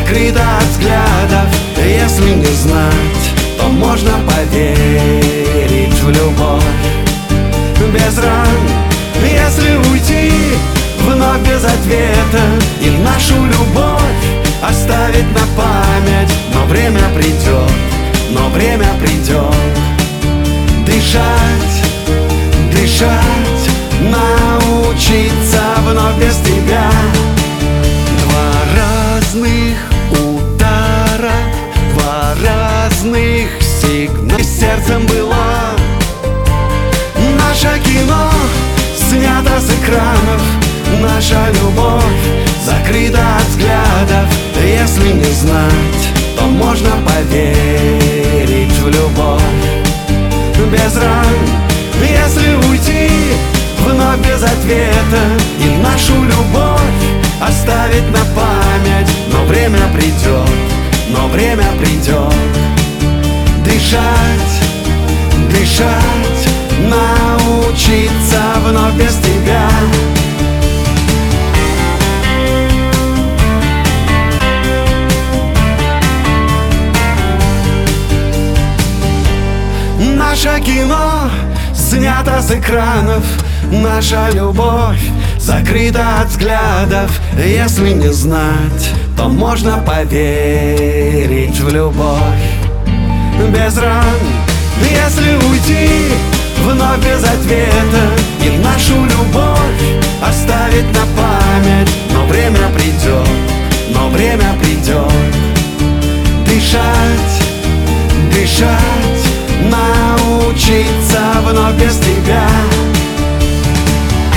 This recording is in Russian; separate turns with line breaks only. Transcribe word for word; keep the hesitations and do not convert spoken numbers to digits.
закрыто от взглядов. Если не знать, то можно поверить в любовь без ран. Если уйти вновь без ответа и нашу любовь оставить на память, но время придет, но время придет. Дышать, дышать, научиться вновь без тебя. Два разных удара, два разных сигнала. Сердцем было наше кино, снято с экранов. Наша любовь закрыта от взглядов. Если не знать, то можно поверить в любовь без ран. Если уйти вновь без ответа и нашу любовь оставить на память, но время придет, но время придет. Дышать, дышать, научиться вновь без тебя. Наше кино снято с экранов. Наша любовь закрыта от взглядов. Если не знать, то можно поверить в любовь без ран. Если уйти вновь без ответа и нашу любовь оставить